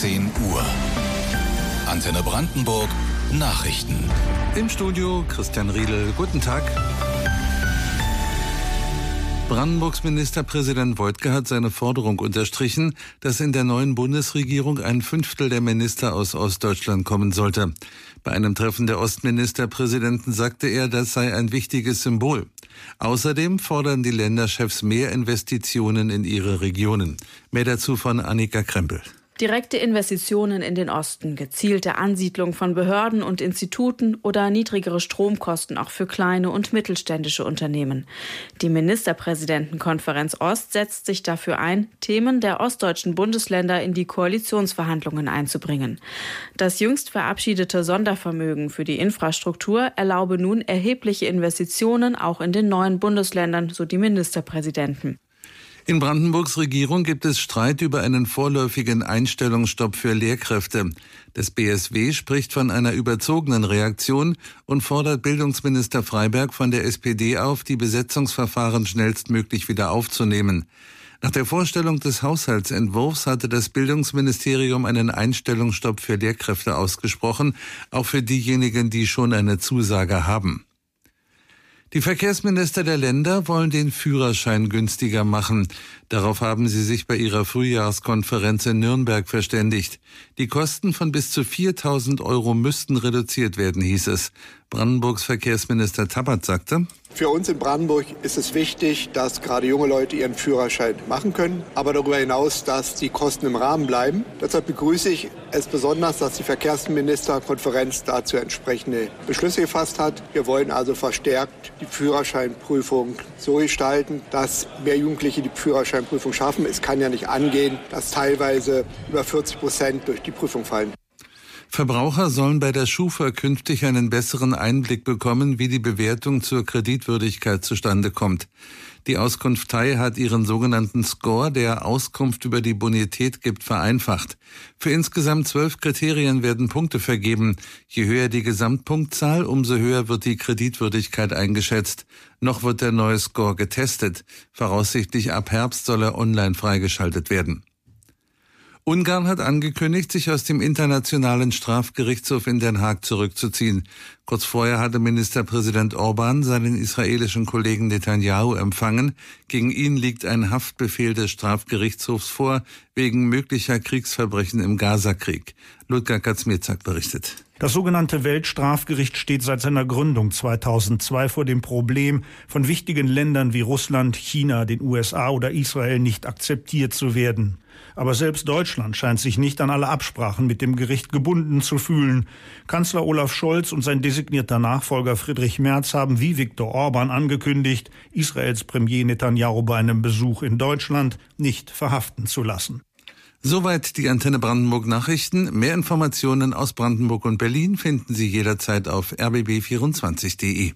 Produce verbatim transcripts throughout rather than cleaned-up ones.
zehn Uhr. Antenne Brandenburg Nachrichten. Im Studio Christian Riedel. Guten Tag. Brandenburgs Ministerpräsident Woidke hat seine Forderung unterstrichen, dass in der neuen Bundesregierung ein Fünftel der Minister aus Ostdeutschland kommen sollte. Bei einem Treffen der Ostministerpräsidenten sagte er, das sei ein wichtiges Symbol. Außerdem fordern die Länderchefs mehr Investitionen in ihre Regionen. Mehr dazu von Annika Krempel. Direkte Investitionen in den Osten, gezielte Ansiedlung von Behörden und Instituten oder niedrigere Stromkosten auch für kleine und mittelständische Unternehmen. Die Ministerpräsidentenkonferenz Ost setzt sich dafür ein, Themen der ostdeutschen Bundesländer in die Koalitionsverhandlungen einzubringen. Das jüngst verabschiedete Sondervermögen für die Infrastruktur erlaube nun erhebliche Investitionen auch in den neuen Bundesländern, so die Ministerpräsidenten. In Brandenburgs Regierung gibt es Streit über einen vorläufigen Einstellungsstopp für Lehrkräfte. Das B S W spricht von einer überzogenen Reaktion und fordert Bildungsminister Freiberg von der S P D auf, die Besetzungsverfahren schnellstmöglich wieder aufzunehmen. Nach der Vorstellung des Haushaltsentwurfs hatte das Bildungsministerium einen Einstellungsstopp für Lehrkräfte ausgesprochen, auch für diejenigen, die schon eine Zusage haben. Die Verkehrsminister der Länder wollen den Führerschein günstiger machen. Darauf haben sie sich bei ihrer Frühjahrskonferenz in Nürnberg verständigt. Die Kosten von bis zu viertausend Euro müssten reduziert werden, hieß es. Brandenburgs Verkehrsminister Tappert sagte: Für uns in Brandenburg ist es wichtig, dass gerade junge Leute ihren Führerschein machen können, aber darüber hinaus, dass die Kosten im Rahmen bleiben. Deshalb begrüße ich es besonders, dass die Verkehrsministerkonferenz dazu entsprechende Beschlüsse gefasst hat. Wir wollen also verstärkt die Führerscheinprüfung so gestalten, dass mehr Jugendliche die Führerscheinprüfung schaffen. Es kann ja nicht angehen, dass teilweise über vierzig Prozent durch die Prüfung fallen. Verbraucher sollen bei der Schufa künftig einen besseren Einblick bekommen, wie die Bewertung zur Kreditwürdigkeit zustande kommt. Die Auskunftei hat ihren sogenannten Score, der Auskunft über die Bonität gibt, vereinfacht. Für insgesamt zwölf Kriterien werden Punkte vergeben. Je höher die Gesamtpunktzahl, umso höher wird die Kreditwürdigkeit eingeschätzt. Noch wird der neue Score getestet. Voraussichtlich ab Herbst soll er online freigeschaltet werden. Ungarn hat angekündigt, sich aus dem Internationalen Strafgerichtshof in Den Haag zurückzuziehen. Kurz vorher hatte Ministerpräsident Orban seinen israelischen Kollegen Netanyahu empfangen. Gegen ihn liegt ein Haftbefehl des Strafgerichtshofs vor, wegen möglicher Kriegsverbrechen im Gazakrieg. Ludger Kaczmierzak berichtet. Das sogenannte Weltstrafgericht steht seit seiner Gründung zweitausendzwei vor dem Problem, von wichtigen Ländern wie Russland, China, den U S A oder Israel nicht akzeptiert zu werden. Aber selbst Deutschland scheint sich nicht an alle Absprachen mit dem Gericht gebunden zu fühlen. Kanzler Olaf Scholz und sein designierter Nachfolger Friedrich Merz haben wie Viktor Orban angekündigt, Israels Premier Netanyahu bei einem Besuch in Deutschland nicht verhaften zu lassen. Soweit die Antenne Brandenburg Nachrichten. Mehr Informationen aus Brandenburg und Berlin finden Sie jederzeit auf r b b vierundzwanzig punkt d e.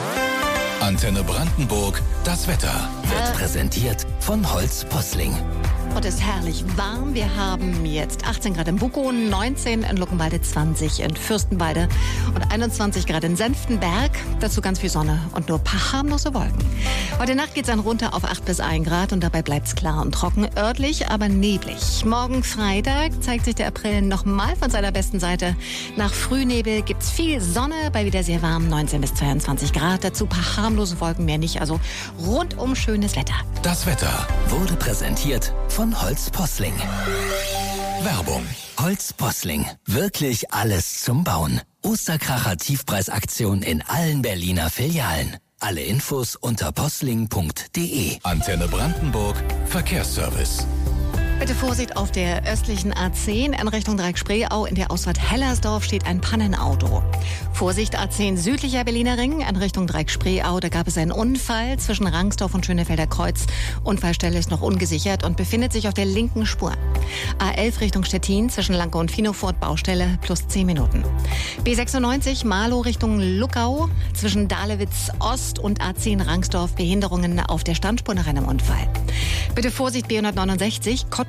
Antenne Brandenburg, das Wetter. Wird präsentiert von Holz Posling. Und es ist herrlich warm. Wir haben jetzt achtzehn Grad in Bukow, neunzehn in Luckenwalde, zwanzig in Fürstenwalde und einundzwanzig Grad in Senftenberg. Dazu ganz viel Sonne und nur ein paar harmlose Wolken. Heute Nacht geht es dann runter auf acht bis ein Grad und dabei bleibt es klar und trocken, örtlich, aber neblig. Morgen Freitag zeigt sich der April nochmal von seiner besten Seite. Nach Frühnebel gibt es viel Sonne, bei wieder sehr warm, neunzehn bis zweiundzwanzig Grad. Dazu ein paar harmlose Wolken, mehr nicht. Also rundum schönes Wetter. Das Wetter Wurde präsentiert von Holz Posling. Werbung. Holz Posling. Wirklich alles zum Bauen. Osterkracher Tiefpreisaktion in allen Berliner Filialen. Alle Infos unter posling punkt d e. Antenne Brandenburg Verkehrsservice. Bitte Vorsicht auf der östlichen A zehn in Richtung Dreieck-Spreeau. In der Ausfahrt Hellersdorf steht ein Pannenauto. Vorsicht A zehn südlicher Berliner Ring in Richtung Dreieck-Spreeau. Da gab es einen Unfall zwischen Rangsdorf und Schönefelder Kreuz. Unfallstelle ist noch ungesichert und befindet sich auf der linken Spur. A elf Richtung Stettin zwischen Lanke und Finofort Baustelle plus zehn Minuten. B sechsundneunzig Marlow Richtung Luckau zwischen Dahlewitz Ost und A zehn Rangsdorf. Behinderungen auf der Standspur nach einem Unfall. Bitte Vorsicht B hundertneunundsechzig Cottbus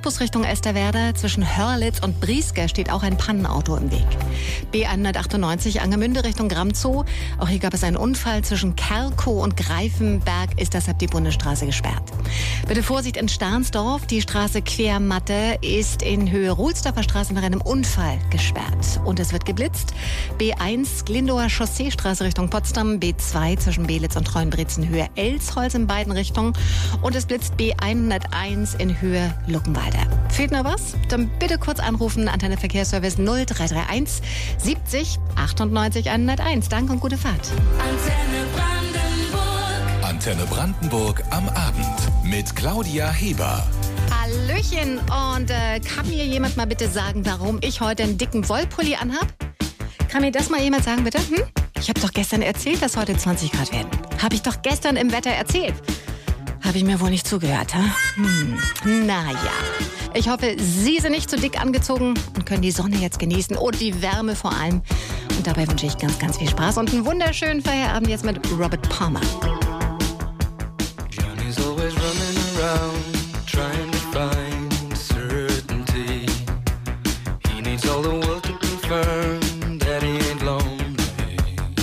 Cottbus Richtung Elsterwerda. Zwischen Hörlitz und Brieske steht auch ein Pannenauto im Weg. B hundertachtundneunzig Angermünde Richtung Gramzow. Auch hier gab es einen Unfall. Zwischen Kerkow und Greifenberg ist deshalb die Bundesstraße gesperrt. Bitte Vorsicht in Stahnsdorf. Die Straße Quermatte ist in Höhe Ruhlsdorfer Straße nach einem Unfall gesperrt. Und es wird geblitzt. B eins Glindower Chausseestraße Richtung Potsdam. B zwei zwischen Belitz und Treuenbrietzen Höhe Elsholz in beiden Richtungen. Und es blitzt B hunderteins in Höhe Luckenwalde. Fehlt noch was? Dann bitte kurz anrufen. Antenne Verkehrsservice null drei drei eins siebzig achtundneunzig hunderteins. Danke und gute Fahrt. Antenne Brandenburg. Antenne Brandenburg am Abend mit Claudia Heber. Hallöchen. Und äh, kann mir jemand mal bitte sagen, warum ich heute einen dicken Wollpulli anhab? Kann mir das mal jemand sagen, bitte? Hm? Ich habe doch gestern erzählt, dass heute zwanzig Grad werden. Habe ich doch gestern im Wetter erzählt. Habe ich mir wohl nicht zugehört, ha? Hm. Naja. Ich hoffe, Sie sind nicht zu dick angezogen und können die Sonne jetzt genießen und die Wärme vor allem. Und dabei wünsche ich ganz, ganz viel Spaß und einen wunderschönen Feierabend jetzt mit Robert Palmer. Johnny's always running around, trying to find certainty. He needs all the world to confirm that he ain't lonely.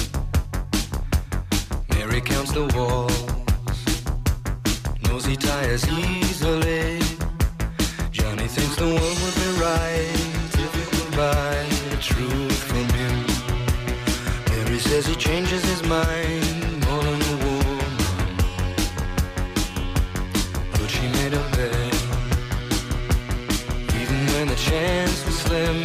Mary counts the walls, knows he tires easily. Johnny thinks the world would be right if it would buy the truth from him. Mary says he changes his mind more than a woman, but she made a bet, even when the chance was slim.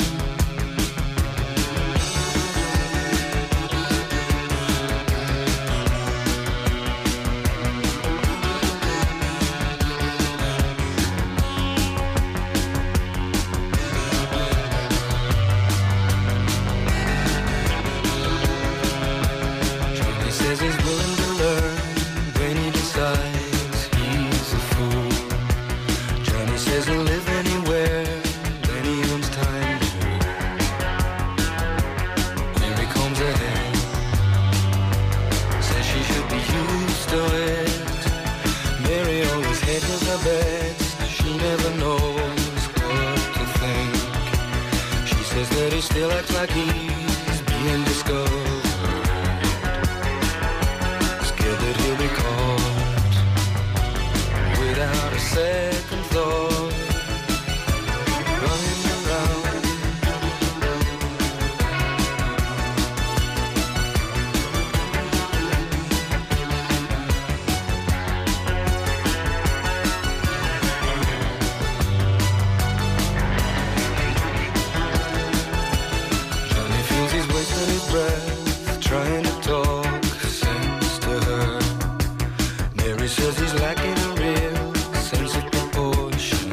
Still acts like he's being discovered, scared that he'll be caught without a second thought, running breath, trying to talk sense to her. Mary says he's lacking a real sense of proportion,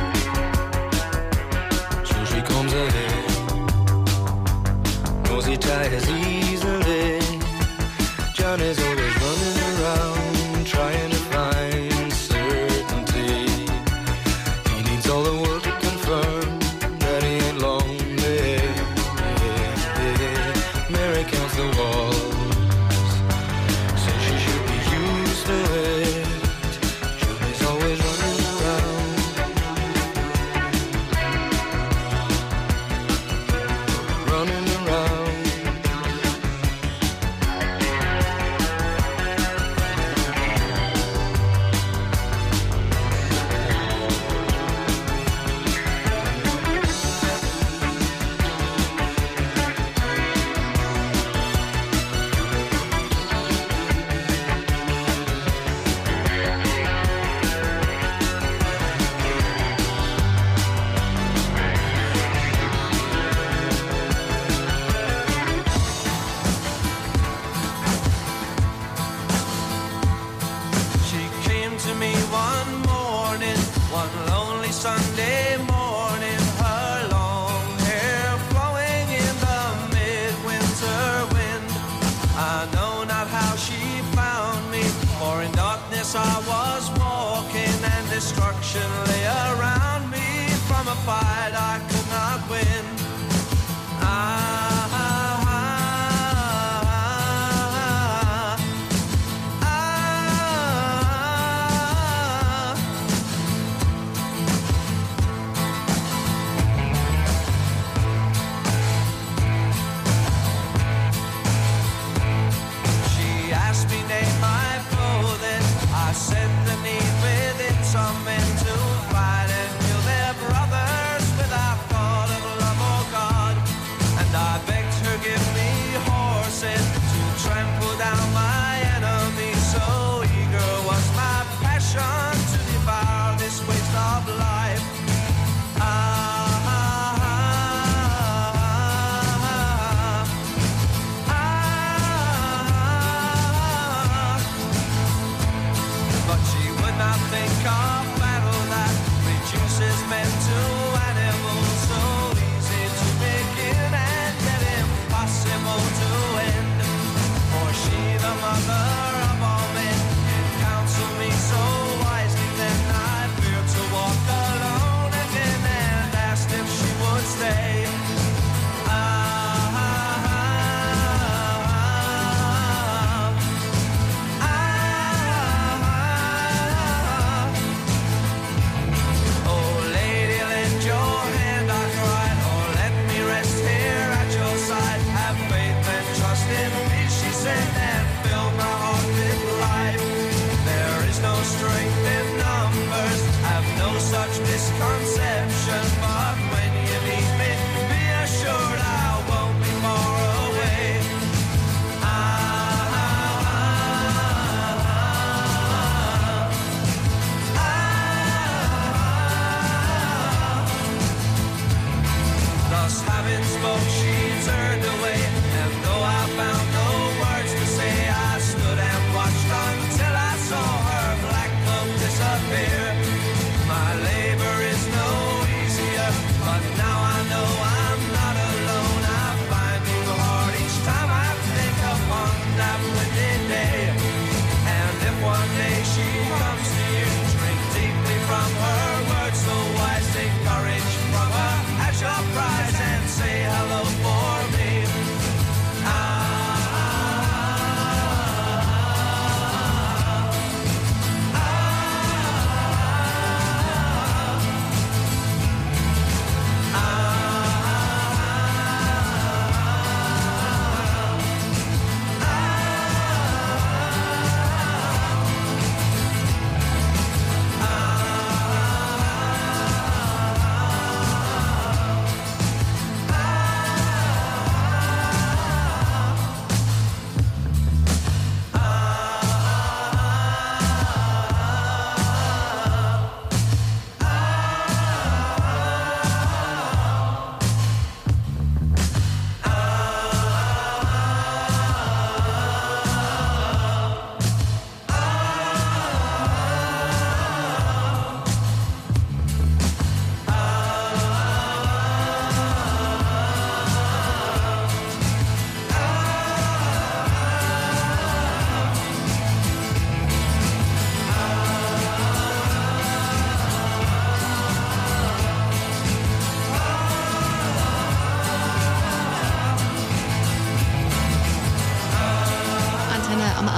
so she comes ahead, knows he tires easily. Johnny's always running around, trying to find certainty. He needs all the world to confirm that he ain't lonely. Mary counts the walls, says she should be used to it. Johnny's always running around, running around. Sunday morning, her long hair flowing in the midwinter wind. I know not how she found me, for in darkness I was walking, and destruction lay around me from a fight I could not win. I having spoke, she turned away. And though I found no words to say, I stood and watched until I saw her black cloak disappear. My labor is no easier, but now I know I'm not alone. I find new heart each time I think upon that windy day. And if one day she comes to you, drink deeply from her words so wise, take courage from her as your prize and say hello for me. Am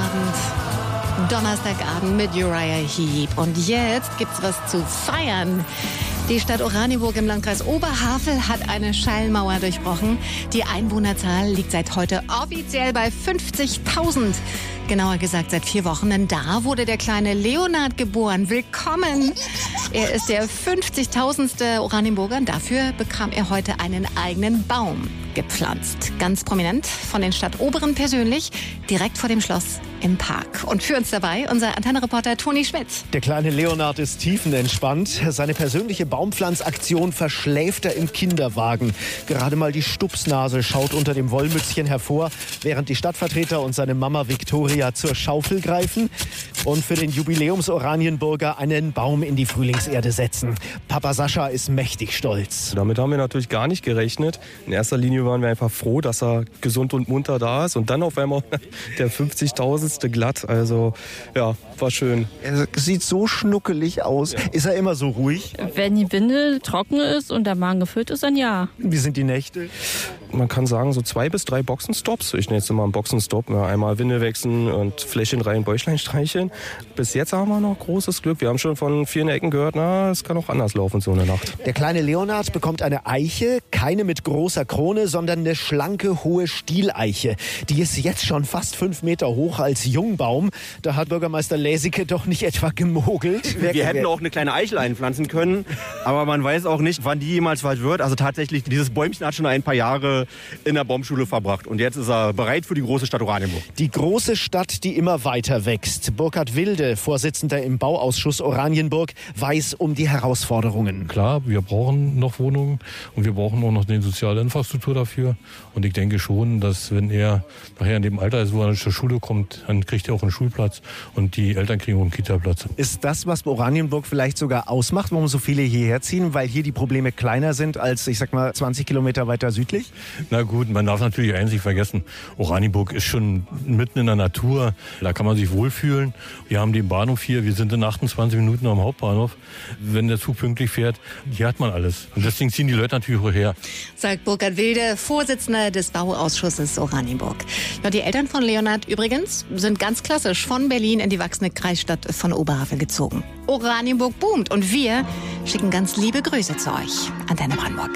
Abend, Donnerstagabend mit Uriah Heep. Und jetzt gibt's was zu feiern. Die Stadt Oranienburg im Landkreis Oberhavel hat eine Schallmauer durchbrochen. Die Einwohnerzahl liegt seit heute offiziell bei fünfzigtausend. Genauer gesagt seit vier Wochen, denn da wurde der kleine Leonard geboren. Willkommen! Er ist der fünfzigtausendste Oranienburger und dafür bekam er heute einen eigenen Baum gepflanzt. Ganz prominent von den Stadtoberen persönlich, direkt vor dem Schloss im Park. Und für uns dabei unser Antenne-Reporter Toni Schmidt. Der kleine Leonard ist tiefenentspannt. Seine persönliche Baumpflanzaktion verschläft er im Kinderwagen. Gerade mal die Stupsnase schaut unter dem Wollmützchen hervor, während die Stadtvertreter und seine Mama Viktoria zur Schaufel greifen und für den Jubiläums-Oranienburger einen Baum in die Frühlingserde setzen. Papa Sascha ist mächtig stolz. Damit haben wir natürlich gar nicht gerechnet. In erster Linie waren wir einfach froh, dass er gesund und munter da ist. Und dann auf einmal der fünfzigtausendste glatt. Also ja, war schön. Er sieht so schnuckelig aus. Ja. Ist er immer so ruhig? Wenn die Windel trocken ist und der Magen gefüllt ist, dann ja. Wie sind die Nächte? Man kann sagen, so zwei bis drei Boxenstops. Ich nenne jetzt immer einen Boxenstopp. Ja, einmal Windel wechseln und Fläschchen rein, Bäuchlein streicheln. Bis jetzt haben wir noch großes Glück. Wir haben schon von vielen Ecken gehört, na, es kann auch anders laufen so eine Nacht. Der kleine Leonard bekommt eine Eiche, keine mit großer Krone, sondern eine schlanke, hohe Stieleiche. Die ist jetzt schon fast fünf Meter hoch als Jungbaum. Da hat Bürgermeister Läsike doch nicht etwa gemogelt. Wir hätten auch eine kleine Eichel einpflanzen können, aber man weiß auch nicht, wann die jemals weit wird. Also tatsächlich, dieses Bäumchen hat schon ein paar Jahre in der Baumschule verbracht und jetzt ist er bereit für die große Stadt Oranienburg. Die große Stadt, die immer weiter wächst. Burkhard Wilde, Vorsitzender im Bauausschuss Oranienburg, weiß um die Herausforderungen. Klar, wir brauchen noch Wohnungen und wir brauchen auch noch eine soziale Infrastruktur dafür. Und ich denke schon, dass wenn er nachher in dem Alter ist, wo er zur Schule kommt, dann kriegt er auch einen Schulplatz und die Eltern kriegen auch einen Kita-Platz. Ist das, was Oranienburg vielleicht sogar ausmacht, warum so viele hierher ziehen? Weil hier die Probleme kleiner sind als, ich sag mal, zwanzig Kilometer weiter südlich? Na gut, man darf natürlich eins nicht vergessen. Oranienburg ist schon mitten in der Natur. Da kann man sich wohlfühlen. Wir haben den Bahnhof hier. Wir sind in achtundzwanzig Minuten am Hauptbahnhof. Wenn der Zug pünktlich fährt, hier hat man alles. Und deswegen ziehen die Leute natürlich auch her. Sagt Burkhard Wilde, Vorsitzender des Bauausschusses Oranienburg. Ja, die Eltern von Leonard übrigens sind ganz klassisch von Berlin in die wachsende Kreisstadt von Oberhavel gezogen. Oranienburg boomt und wir schicken ganz liebe Grüße zu euch. Antenne Brandenburg.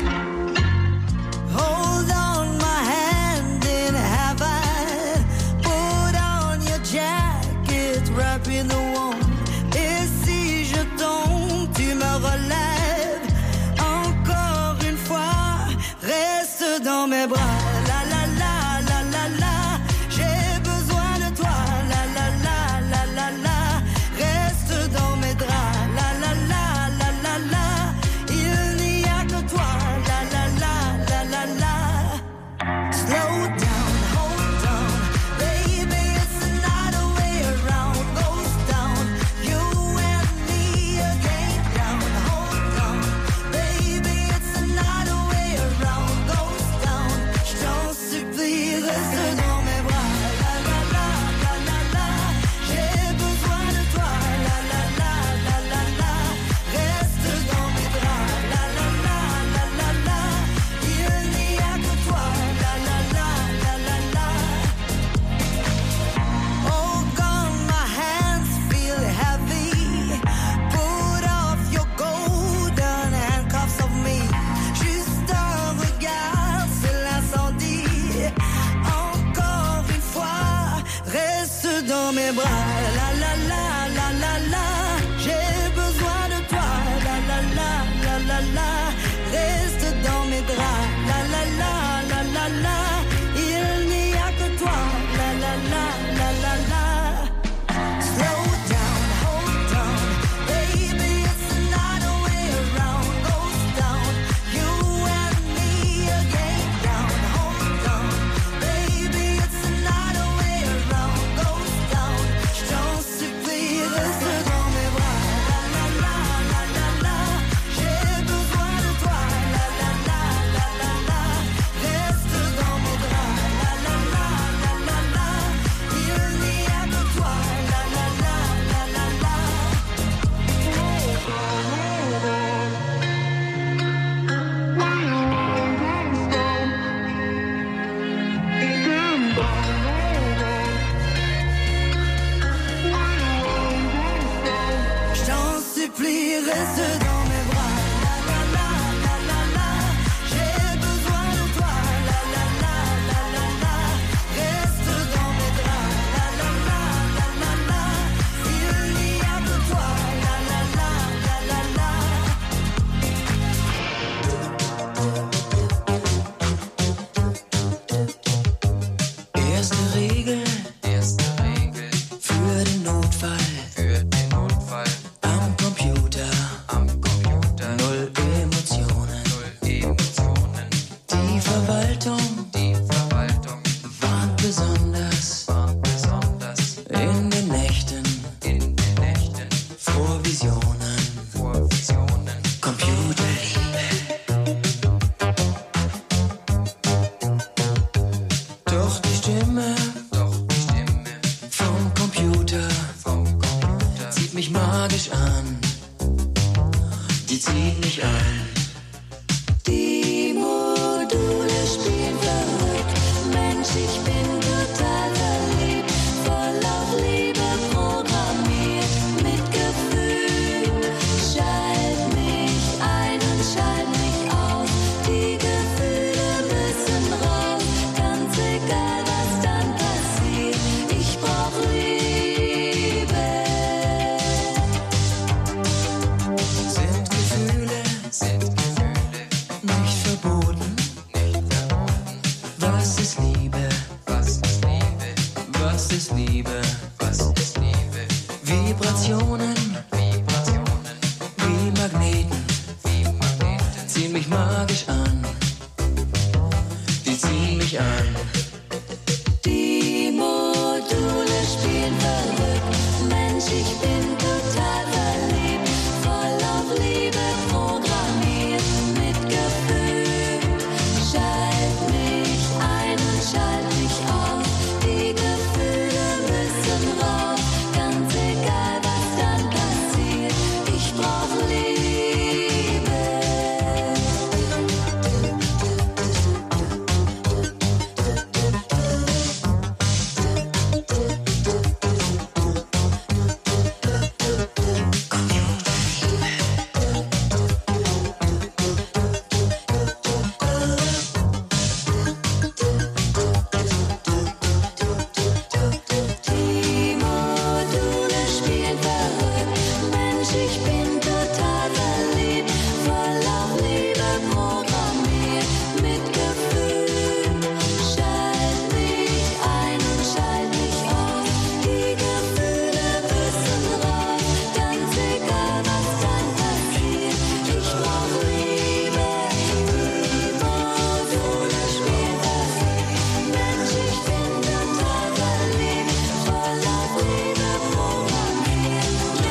Hold on my hand in heaven. Put on your jacket, wrap in the warm. Et si je tombe, tu me relèves. Encore une fois, reste dans mes bras. La la la la la la. J'ai besoin de toi. La la la la la la. Reste dans mes draps. La la la la la la. Il n'y a que toi. La la la la la la. Liebe? Was ist Liebe? Vibrationen, Vibrationen, wie Magneten, wie Magneten, ziehen mich magisch an, die ziehen mich an. Die Module spielen verrückt, Mensch, ich bin total verliebt, voll auf Liebe programmiert, mit Gefühl. Schalt mich ein und schalt mich aus, die Gefühle müssen raus, ganz egal was dann passiert, ich brauch Liebe. Die Module spielen verrückt, Mensch, ich bin total verliebt, voll auf Liebe programmiert, mit Gefühl. Schalt mich ein und schalt mich aus, die Gefühle müssen raus, ganz egal was dann passiert, ich brauch Liebe. Die Module spielen verrückt, Mensch, ich bin total verliebt, voll auf Liebe programmiert,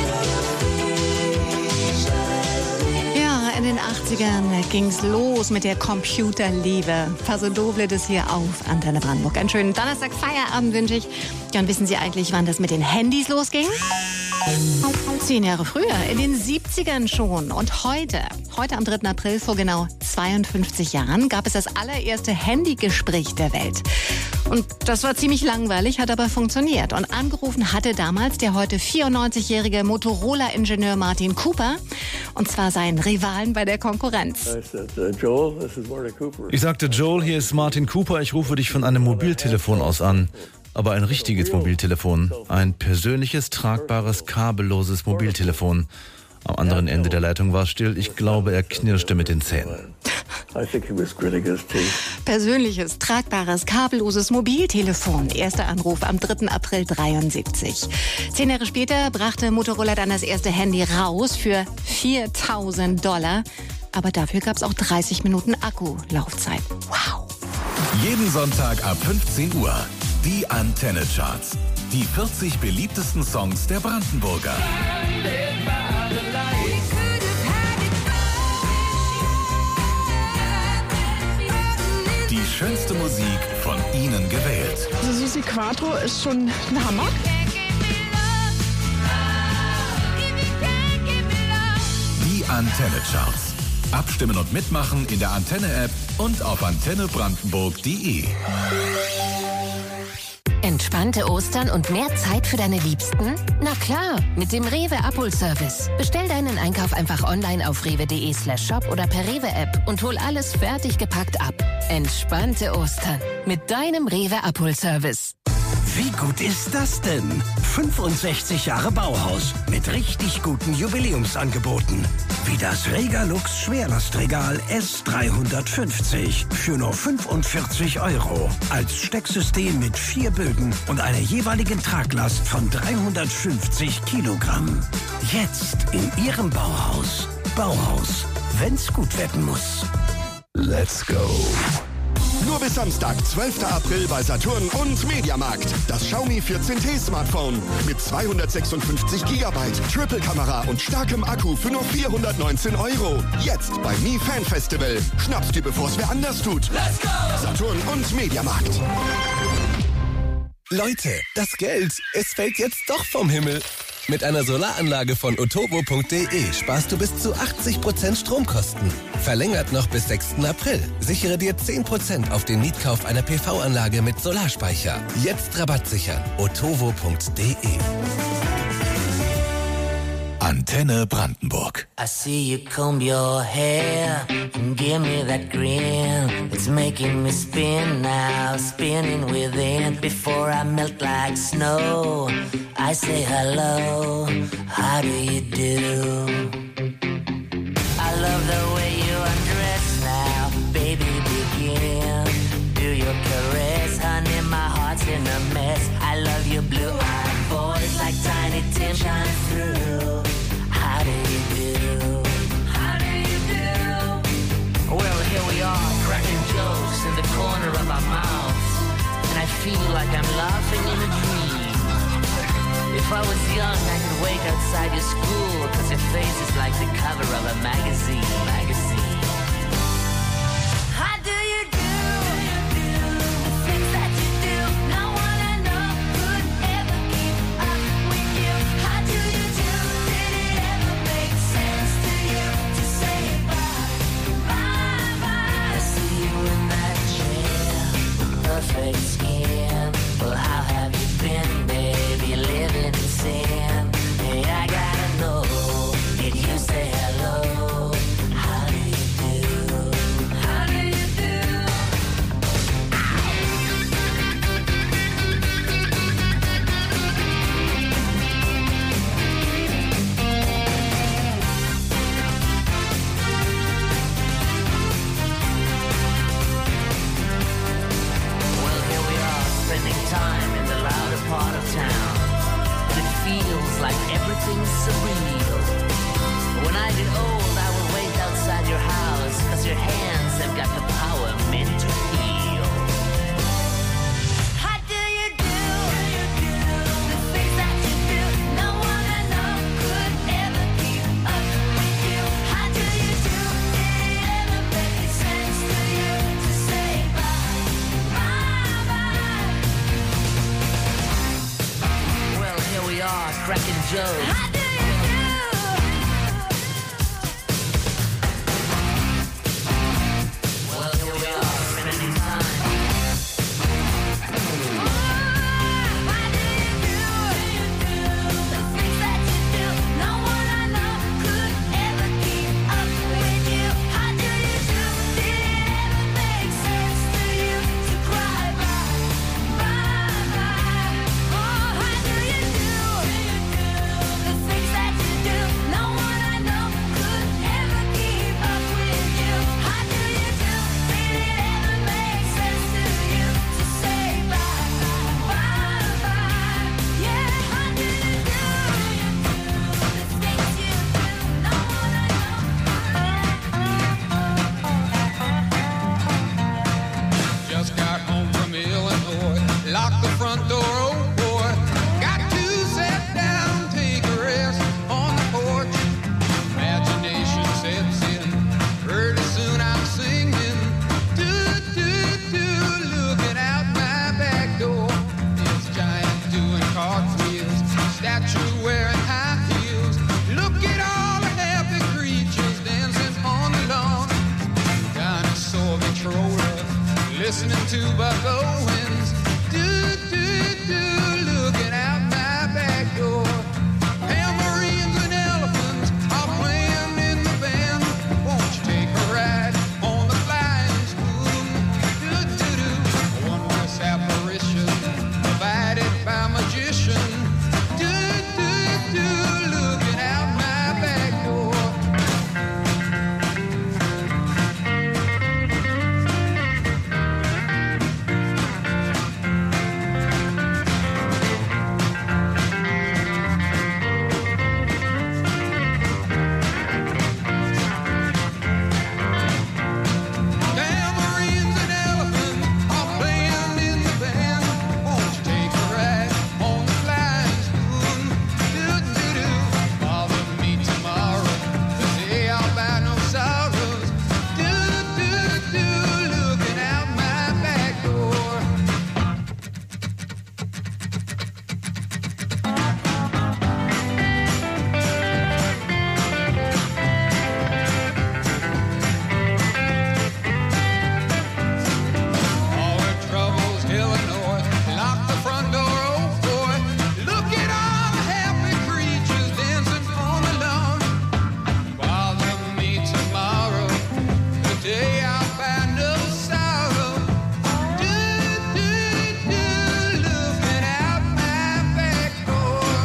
mit Gefühl. Schalt mich. Ja, in den achtzigern ging's los mit der Computerliebe. Paso Doble das hier auf Antenne Brandenburg. Einen schönen Donnerstag Feierabend wünsche ich. Ja, und wissen Sie eigentlich, wann das mit den Handys losging? Zehn Jahre früher, in den siebzigern schon. Und heute, heute am dritten April vor genau zweiundfünfzig Jahren, gab es das allererste Handygespräch der Welt. Und das war ziemlich langweilig, hat aber funktioniert. Und angerufen hatte damals der heute vierundneunzigjährige Motorola-Ingenieur Martin Cooper. Und zwar seinen Rivalen bei der Konkurrenz. Ich sagte, Joel, hier ist Martin Cooper, ich rufe dich von einem Mobiltelefon aus an. Aber ein richtiges Mobiltelefon. Ein persönliches, tragbares, kabelloses Mobiltelefon. Am anderen Ende der Leitung war es still. Ich glaube, er knirschte mit den Zähnen. Persönliches, tragbares, kabelloses Mobiltelefon. Erster Anruf am dritten April dreiundsiebzig. Zehn Jahre später brachte Motorola dann das erste Handy raus für viertausend Dollar. Aber dafür gab es auch dreißig Minuten Akkulaufzeit. Wow. Jeden Sonntag ab fünfzehn Uhr. Die Antenne Charts. Die vierzig beliebtesten Songs der Brandenburger. Die schönste Musik von Ihnen gewählt. Also Susi Quattro ist schon ein Hammer. Die Antenne Charts. Abstimmen und mitmachen in der Antenne-App und auf antenne brandenburg punkt de. Entspannte Ostern und mehr Zeit für deine Liebsten? Na klar, mit dem Rewe Abholservice. Bestell deinen Einkauf einfach online auf rewe punkt de slash shop oder per Rewe-App und hol alles fertig gepackt ab. Entspannte Ostern mit deinem Rewe Abholservice. Wie gut ist das denn? fünfundsechzig Jahre Bauhaus mit richtig guten Jubiläumsangeboten. Wie das Regalux Schwerlastregal S dreihundertfünfzig für nur fünfundvierzig Euro. Als Stecksystem mit vier Bögen und einer jeweiligen Traglast von dreihundertfünfzig Kilogramm. Jetzt in Ihrem Bauhaus. Bauhaus, wenn's gut werden muss. Let's go. Nur bis Samstag, zwölften April bei Saturn und Mediamarkt. Das Xiaomi vierzehn T Smartphone mit zweihundertsechsundfünfzig Gigabyte, Triple-Kamera und starkem Akku für nur vierhundertneunzehn Euro. Jetzt beim Mi Fan Festival. Schnapp's dir, bevor's wer anders tut. Let's go! Saturn und Mediamarkt. Leute, das Geld, es fällt jetzt doch vom Himmel. Mit einer Solaranlage von otovo punkt de sparst du bis zu achtzig Prozent Stromkosten. Verlängert noch bis sechsten April. Sichere dir zehn Prozent auf den Mietkauf einer P V-Anlage mit Solarspeicher. Jetzt Rabatt sichern. otovo punkt de. Antenne Brandenburg. I see you comb your hair and give me that grin. It's making me spin now, spinning within. Before I melt like snow, I say hello, how do you do? I love the way you undress now, baby, begin. Do your caress, honey, my heart's in a mess. I love your blue cracking jokes in the corner of our mouths, and I feel like I'm laughing in a dream. If I was young, I could wait outside your school, cause your face is like the cover of a magazine, magazine. How do you do the things that you do? No one I know could ever keep up with you. How do you do? Did it ever make sense to you to say bye, bye, bye? I see you in that chair, perfect skin. Well, how have you been, baby? Living in sin. Hey, I gotta know, did you say hello? How do you do? How do you do? Well, here we are, spending time in the louder part of town. And it feels like everything's surreal. When I get old, I will wait outside your house, cause your hands have got the power meant to heal. How do you do the things that you do? No one I know could ever keep up with you. How do you do? Did it ever make sense to you to say bye, bye, bye? Well, here we are, cracking jokes. How do you do? Well, here we are, spending time. How do you do the things that you do? No one I know could ever keep up with you. How do you do? Did it ever make sense to you to cry bye, bye, bye? Oh, how do you do the things that you do? No one I know could ever keep up with you. How do you do? Did it ever make sense to you to say bye, bye, bye? Yeah, how do you do the things you do? No one I Just got home from Illinois, locked the front door, oh boy. Got to sit down, take a rest on the porch. Imagination sets in, pretty soon I'm singing. Do, do, do, looking out my back door. This giant doing cartwheels, statue wearing high heels. Look at all the happy creatures dancing on the lawn. Dinosaur controller, listening to Buck Owens. Do, do, do, looking out my back door. Tambourines and elephants are playing in the band. Won't you take a ride on the flying spoon? Do, do, do, a wondrous apparition provided by magician. Do, do, do, looking out my back door. Tambourines and elephants are playing in the band. Won't you take a ride on the flying spoon? Do, do, do, bother me tomorrow, the day I'll buy no sorrows. Do, do, do, looking out my back door. All the troubles, Illinois, lock the front door, oh boy. Look at all the happy creatures dancing on the lawn. Bother me tomorrow, the day I'll find no sorrow. Do, do, do, looking out my back door.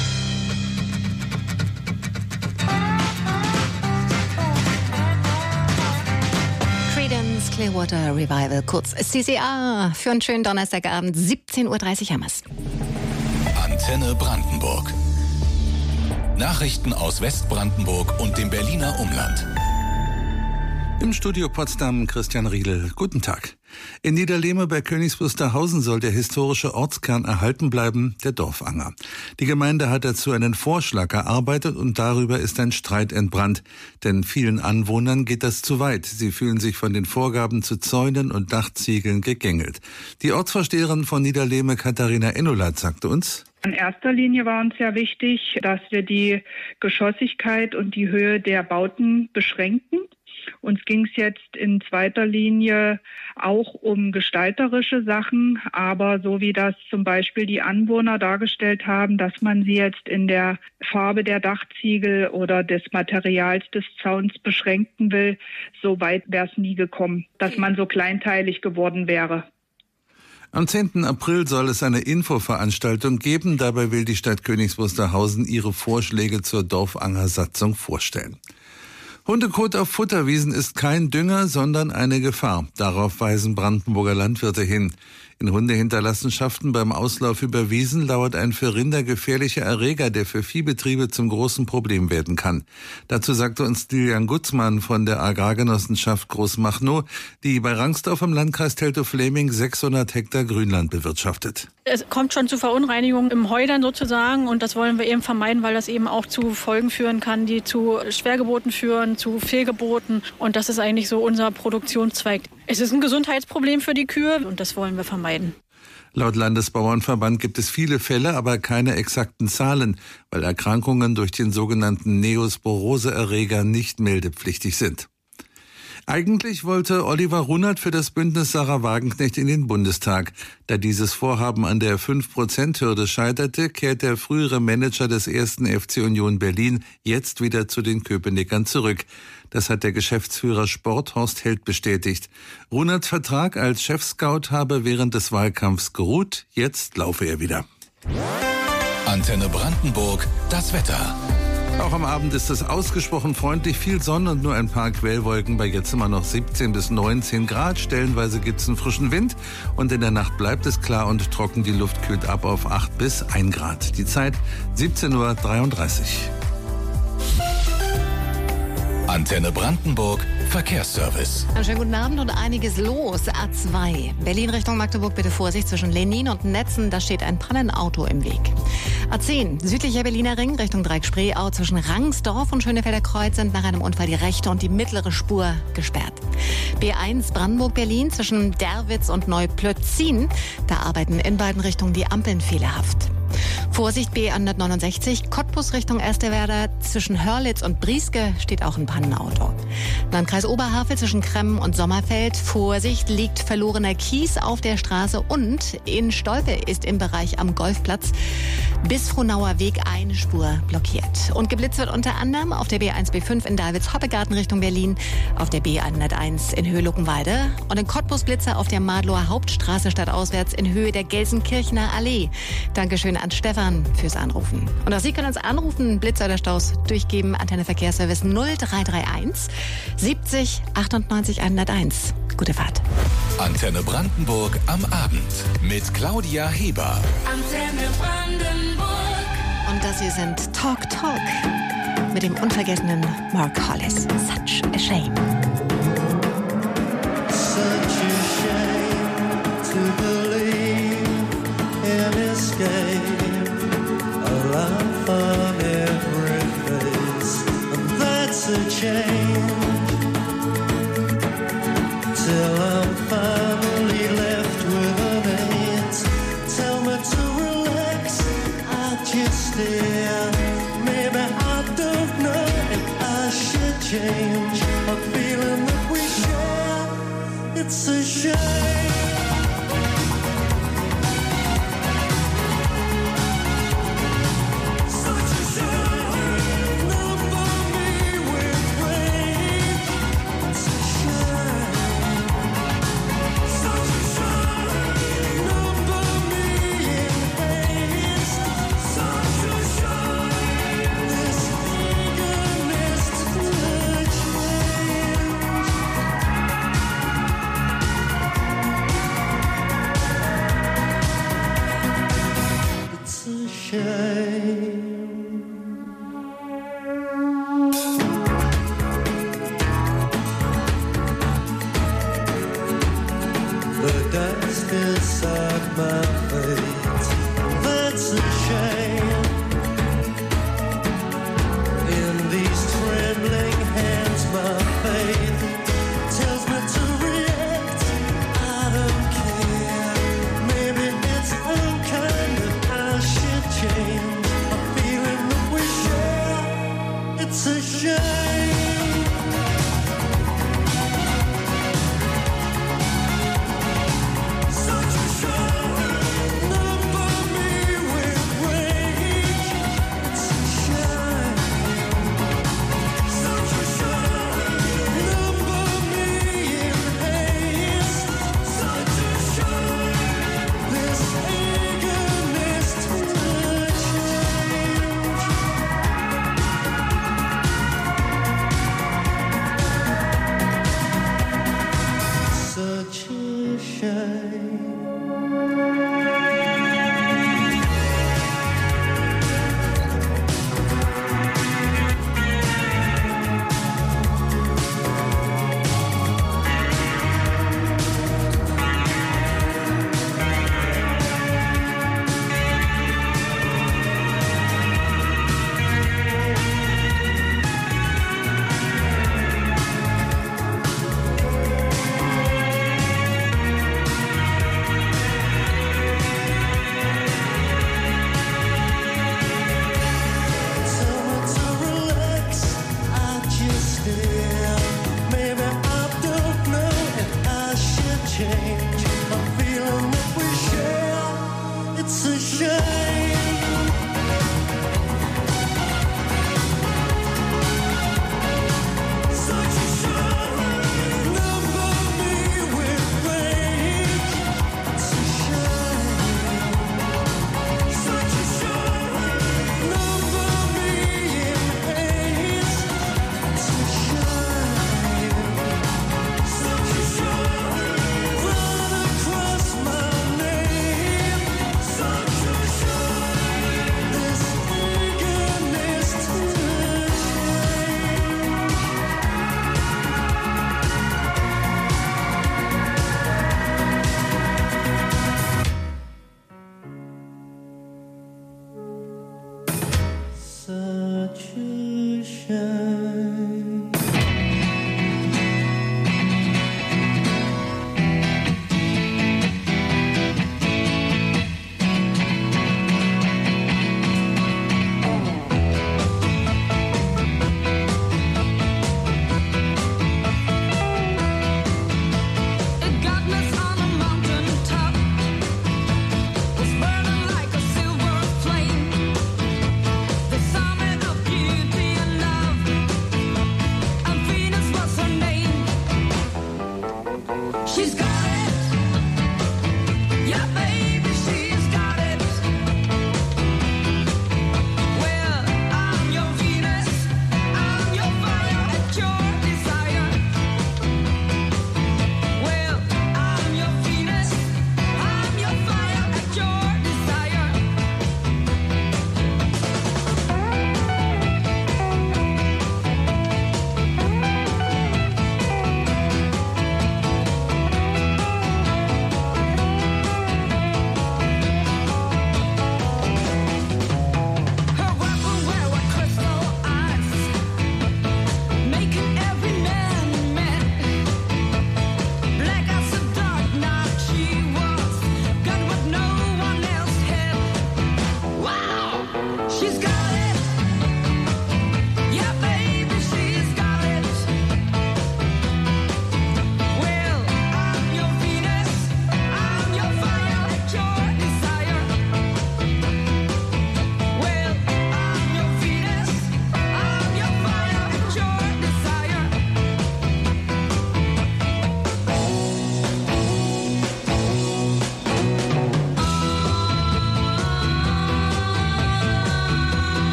Creedence Clearwater Revival, kurz C C A, für einen schönen Donnerstagabend, siebzehn Uhr dreißig haben wir's. Antenne Brandenburg. Nachrichten aus Westbrandenburg und dem Berliner Umland. Im Studio Potsdam Christian Riedel. Guten Tag. In Niederlehme bei Königs Wusterhausen soll der historische Ortskern erhalten bleiben, der Dorfanger. Die Gemeinde hat dazu einen Vorschlag erarbeitet und darüber ist ein Streit entbrannt. Denn vielen Anwohnern geht das zu weit. Sie fühlen sich von den Vorgaben zu Zäunen und Dachziegeln gegängelt. Die Ortsvorsteherin von Niederlehme, Katharina Ennolat, sagte uns: In erster Linie war uns ja wichtig, dass wir die Geschossigkeit und die Höhe der Bauten beschränken. Uns ging es jetzt in zweiter Linie auch um gestalterische Sachen, aber so wie das zum Beispiel die Anwohner dargestellt haben, dass man sie jetzt in der Farbe der Dachziegel oder des Materials des Zauns beschränken will, so weit wäre es nie gekommen, dass man so kleinteilig geworden wäre. Am zehnten April soll es eine Infoveranstaltung geben. Dabei will die Stadt Königs Wusterhausen ihre Vorschläge zur Dorfangersatzung vorstellen. Hundekot auf Futterwiesen ist kein Dünger, sondern eine Gefahr. Darauf weisen Brandenburger Landwirte hin. In Hundehinterlassenschaften beim Auslauf über Wiesen lauert ein für Rinder gefährlicher Erreger, der für Viehbetriebe zum großen Problem werden kann. Dazu sagte uns Lilian Gutzmann von der Agrargenossenschaft Großmachnow, die bei Rangsdorf im Landkreis Teltow-Fläming sechshundert Hektar Grünland bewirtschaftet. Es kommt schon zu Verunreinigungen im Heu dann sozusagen und das wollen wir eben vermeiden, weil das eben auch zu Folgen führen kann, die zu Schwergeboten führen, zu Fehlgeboten und das ist eigentlich so unser Produktionszweig. Es ist ein Gesundheitsproblem für die Kühe und das wollen wir vermeiden. Laut Landesbauernverband gibt es viele Fälle, aber keine exakten Zahlen, weil Erkrankungen durch den sogenannten Neosporose-Erreger nicht meldepflichtig sind. Eigentlich wollte Oliver Runert für das Bündnis Sarah Wagenknecht in den Bundestag. Da dieses Vorhaben an der fünf Prozent Hürde scheiterte, kehrt der frühere Manager des ersten F C Union Berlin jetzt wieder zu den Köpenickern zurück. Das hat der Geschäftsführer Sport Horst Held bestätigt. Runerts Vertrag als Chefscout habe während des Wahlkampfs geruht. Jetzt laufe er wieder. Antenne Brandenburg, das Wetter. Auch am Abend ist es ausgesprochen freundlich, viel Sonne und nur ein paar Quellwolken bei jetzt immer noch siebzehn bis neunzehn Grad. Stellenweise gibt es einen frischen Wind und in der Nacht bleibt es klar und trocken. Die Luft kühlt ab auf acht bis ein Grad. Die Zeit siebzehn Uhr dreiunddreißig. Antenne Brandenburg, Verkehrsservice. Einen schönen guten Abend und einiges los. A zwei, Berlin Richtung Magdeburg, bitte Vorsicht zwischen Lenin und Netzen, da steht ein Pannenauto im Weg. A zehn, südlicher Berliner Ring Richtung Dreieck-Spreeau zwischen Rangsdorf und Schönefelder Kreuz sind nach einem Unfall die rechte und die mittlere Spur gesperrt. B eins, Brandenburg-Berlin zwischen Derwitz und Neuplötzin, da arbeiten in beiden Richtungen die Ampeln fehlerhaft. Vorsicht B hundertneunundsechzig, Cottbus Richtung Erstewerda, zwischen Hörlitz und Brieske steht auch ein Pannenauto. Landkreis Oberhavel zwischen Kremmen und Sommerfeld, Vorsicht, liegt verlorener Kies auf der Straße und in Stolpe ist im Bereich am Golfplatz bis Frohnauer Weg eine Spur blockiert. Und geblitzt wird unter anderem auf der B eins B fünf in Davids-Hoppegarten Richtung Berlin, auf der B hunderteins in Höhe Luckenwalde und in Cottbus Blitzer auf der Madloer Hauptstraße stadtauswärts in Höhe der Gelsenkirchener Allee. Dankeschön an Stefan fürs Anrufen. Und auch Sie können uns anrufen, Blitzer oder Staus durchgeben, Antenne Verkehrsservice null drei drei eins siebzig achtundneunzig hunderteins. Gute Fahrt. Antenne Brandenburg am Abend mit Claudia Heber. Antenne Brandenburg. Und das hier sind Talk Talk mit dem unvergessenen Mark Hollis. Such a shame. Such a shame to believe in escape. A laugh on every face, and that's a change. Till I'm finally left with an eight. Tell me to relax, I just stare. Maybe I don't know if I should change a feeling that we share. It's a shame. the dust inside my face. That's a shame. In these trembling hands, my faith tells me to react. I don't care. Maybe it's unkind that I should change. A feeling that we share. It's a shame.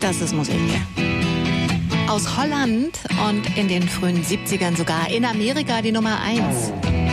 Das ist Musik. Aus Holland und in den frühen siebzigern sogar in Amerika die Nummer eins.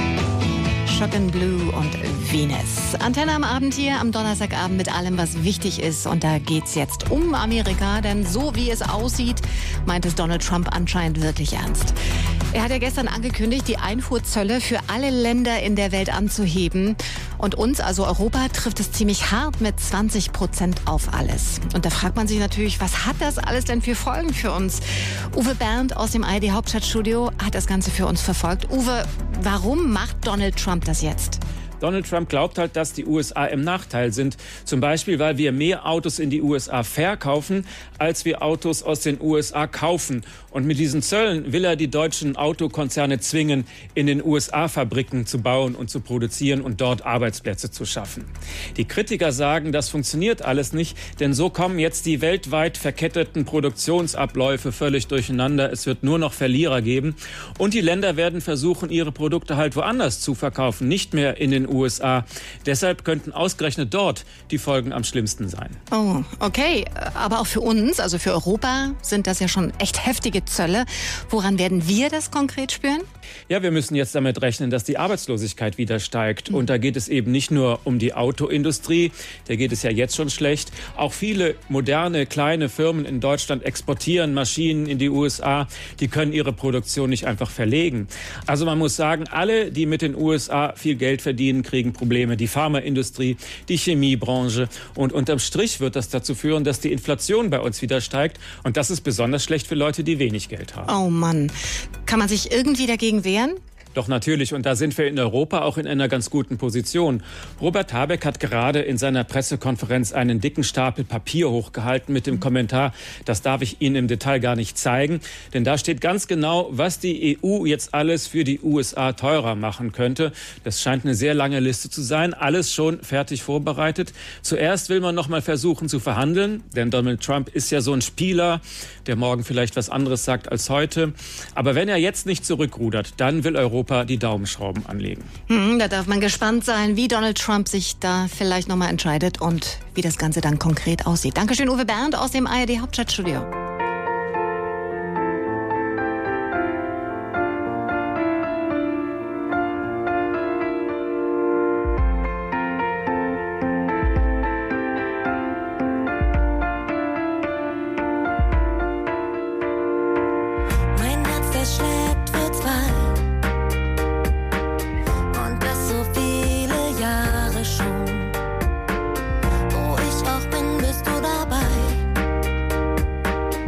Shotgun Blue und Venus. Antenne am Abend hier am Donnerstagabend mit allem, was wichtig ist. Und da geht's jetzt um Amerika, denn so wie es aussieht, meint es Donald Trump anscheinend wirklich ernst. Er hat ja gestern angekündigt, die Einfuhrzölle für alle Länder in der Welt anzuheben. Und uns, also Europa, trifft es ziemlich hart mit zwanzig Prozent auf alles. Und da fragt man sich natürlich, was hat das alles denn für Folgen für uns? Uwe Bernd aus dem A R D Hauptstadtstudio hat das Ganze für uns verfolgt. Uwe, warum macht Donald Trump das jetzt? Donald Trump glaubt halt, dass die U S A im Nachteil sind. Zum Beispiel, weil wir mehr Autos in die U S A verkaufen, als wir Autos aus den U S A kaufen. Und mit diesen Zöllen will er die deutschen Autokonzerne zwingen, in den U S A Fabriken zu bauen und zu produzieren und dort Arbeitsplätze zu schaffen. Die Kritiker sagen, das funktioniert alles nicht, denn so kommen jetzt die weltweit verketteten Produktionsabläufe völlig durcheinander. Es wird nur noch Verlierer geben. Und die Länder werden versuchen, ihre Produkte halt woanders zu verkaufen, nicht mehr in den U S A. Deshalb könnten ausgerechnet dort die Folgen am schlimmsten sein. Oh, okay. Aber auch für uns, also für Europa, sind das ja schon echt heftige Zölle. Woran werden wir das konkret spüren? Ja, wir müssen jetzt damit rechnen, dass die Arbeitslosigkeit wieder steigt. Und da geht es eben nicht nur um die Autoindustrie, da geht es ja jetzt schon schlecht. Auch viele moderne, kleine Firmen in Deutschland exportieren Maschinen in die U S A. Die können ihre Produktion nicht einfach verlegen. Also man muss sagen, alle, die mit den U S A viel Geld verdienen, kriegen Probleme. Die Pharmaindustrie, die Chemiebranche. Und unterm Strich wird das dazu führen, dass die Inflation bei uns wieder steigt. Und das ist besonders schlecht für Leute, die wenig Geld haben. Oh Mann. Kann man sich irgendwie dagegen wehren? Doch natürlich, und da sind wir in Europa auch in einer ganz guten Position. Robert Habeck hat gerade in seiner Pressekonferenz einen dicken Stapel Papier hochgehalten mit dem Kommentar, das darf ich Ihnen im Detail gar nicht zeigen, denn da steht ganz genau, was die E U jetzt alles für die U S A teurer machen könnte. Das scheint eine sehr lange Liste zu sein, alles schon fertig vorbereitet. Zuerst will man noch mal versuchen zu verhandeln, denn Donald Trump ist ja so ein Spieler, der morgen vielleicht was anderes sagt als heute. Aber wenn er jetzt nicht zurückrudert, dann will Europa die Daumenschrauben anlegen. Hm, da darf man gespannt sein, wie Donald Trump sich da vielleicht nochmal entscheidet und wie das Ganze dann konkret aussieht. Dankeschön, Uwe Bernd aus dem A R D Hauptstadtstudio. Mein Herz, das schlägt, wird's bald. Und das so viele Jahre schon. Wo ich auch bin, bist du dabei.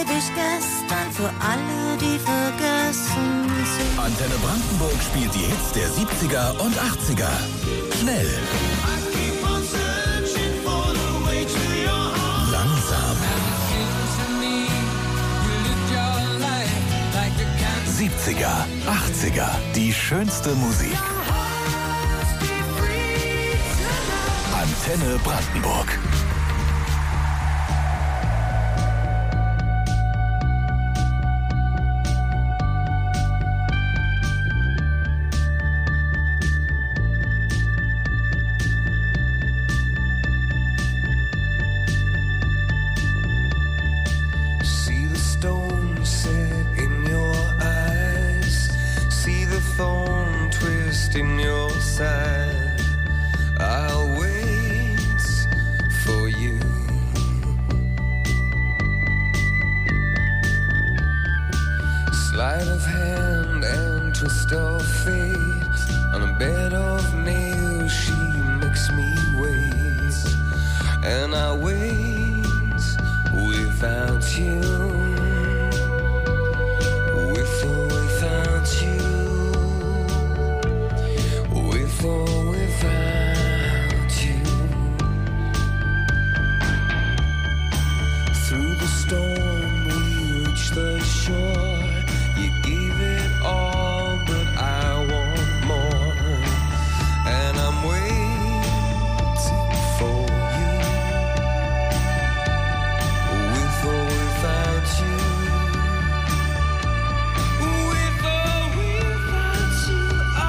ewig gestern für alle, die vergessen sind. Antenne Brandenburg spielt die Hits der siebziger und achtziger. Schnell. Langsam. siebziger, achtziger, die schönste Musik. Antenne Brandenburg. In your side, I'll wait for you. Sleight of hand and twist of fate. On a bed of nails, she makes me wait, and I wait without you, with or without you. With or without you. Through the storm we reach the shore. You gave it all, but I want more. And I'm waiting for you. With or without you. With or without you.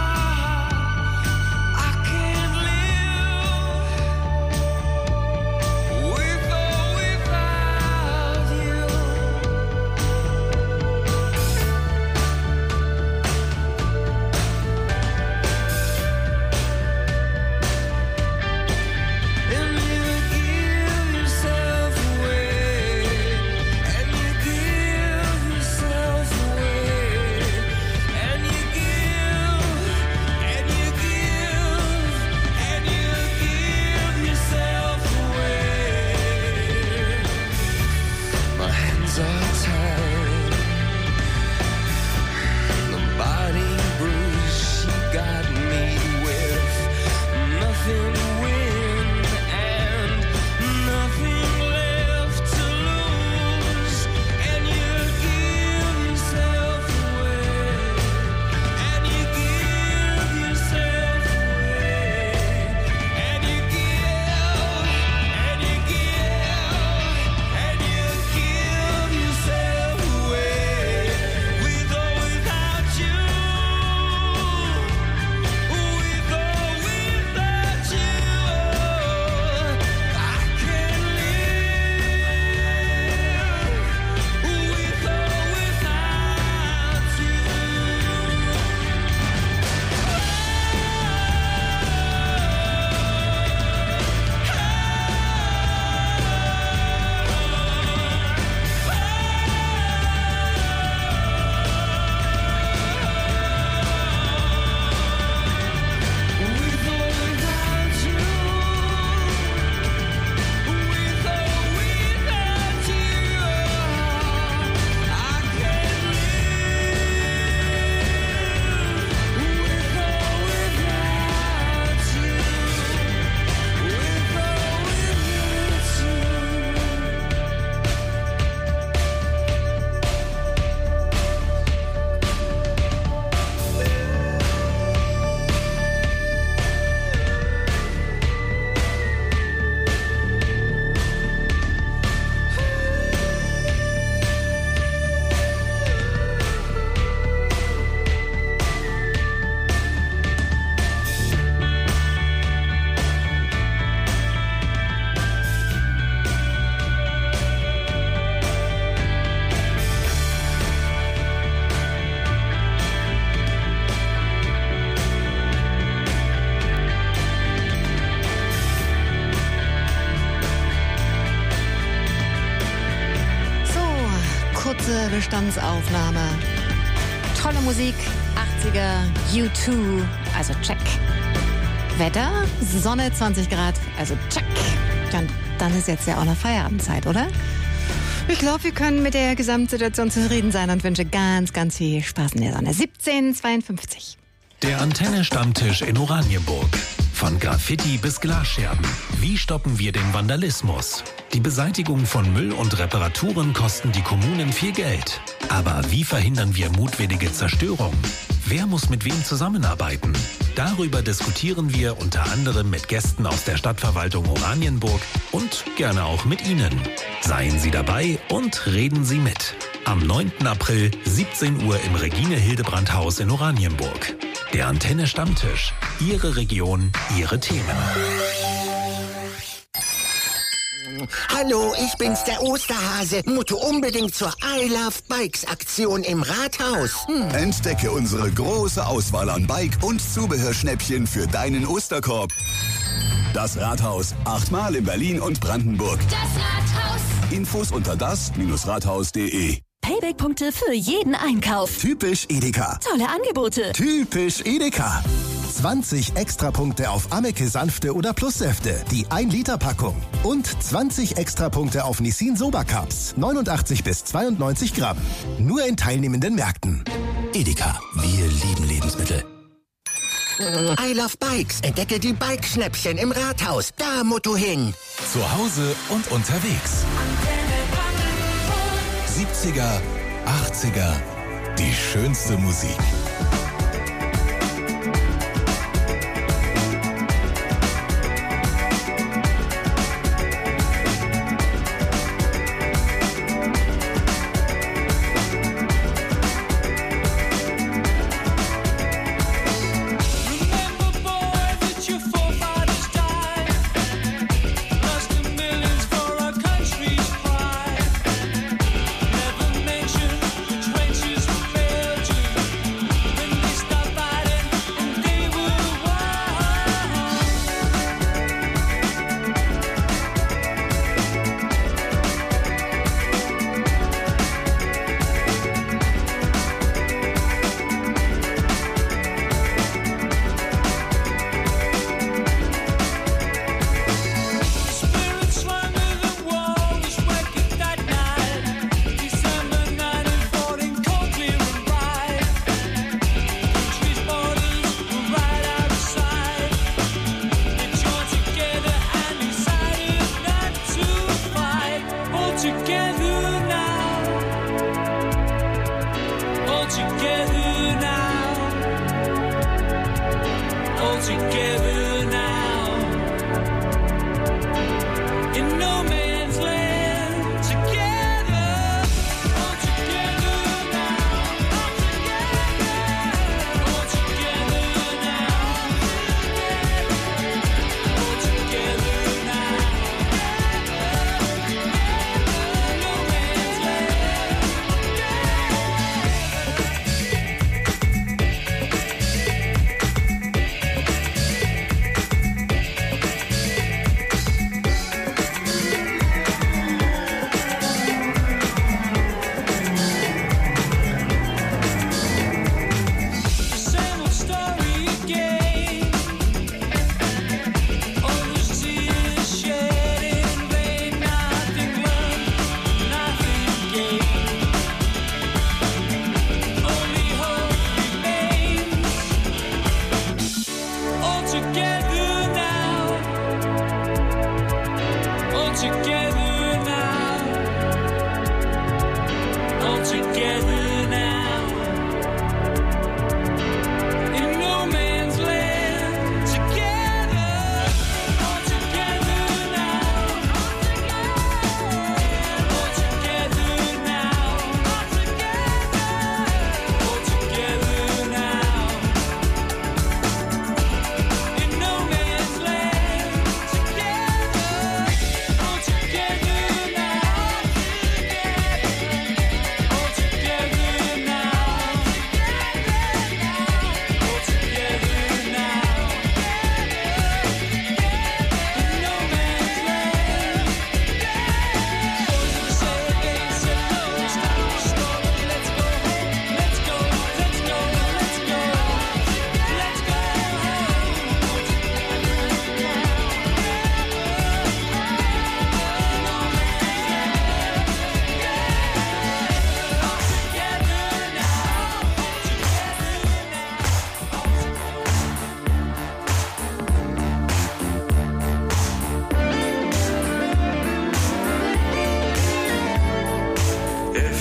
kurze Bestandsaufnahme. Tolle Musik, achtziger, U zwei, also check. Wetter, Sonne, zwanzig Grad, also check. Dann, dann ist jetzt ja auch noch Feierabendzeit, oder? Ich glaube, wir können mit der Gesamtsituation zufrieden sein und wünsche ganz, ganz viel Spaß in der Sonne. siebzehn Uhr zweiundfünfzig. Der Antenne-Stammtisch in Oranienburg. Von Graffiti bis Glasscherben. Wie stoppen wir den Vandalismus? Die Beseitigung von Müll und Reparaturen kosten die Kommunen viel Geld. Aber wie verhindern wir mutwillige Zerstörung? Wer muss mit wem zusammenarbeiten? Darüber diskutieren wir unter anderem mit Gästen aus der Stadtverwaltung Oranienburg und gerne auch mit Ihnen. Seien Sie dabei und reden Sie mit. Am neunten April, siebzehn Uhr im Regine-Hildebrandt-Haus in Oranienburg. Der Antenne-Stammtisch. Ihre Region, Ihre Themen. Hallo, ich bin's, der Osterhase. Musst unbedingt zur I Love Bikes Aktion im Rathaus. Hm. Entdecke unsere große Auswahl an Bike- und Zubehörschnäppchen für deinen Osterkorb. Das Rathaus. Achtmal in Berlin und Brandenburg. Das Rathaus. Infos unter das Rathaus punkt de. Payback-Punkte für jeden Einkauf. Typisch Edeka. Tolle Angebote. Typisch Edeka. zwanzig Extrapunkte auf Ameke Sanfte oder Plussäfte, die ein Liter Packung. Und zwanzig Extrapunkte auf Nissin Soba Cups, neunundachtzig bis zweiundneunzig Gramm. Nur in teilnehmenden Märkten. Edeka, wir lieben Lebensmittel. I Love Bikes. Entdecke die Bike-Schnäppchen im Rathaus. Da musst du hin. Zu Hause und unterwegs. siebziger, achtziger, die schönste Musik.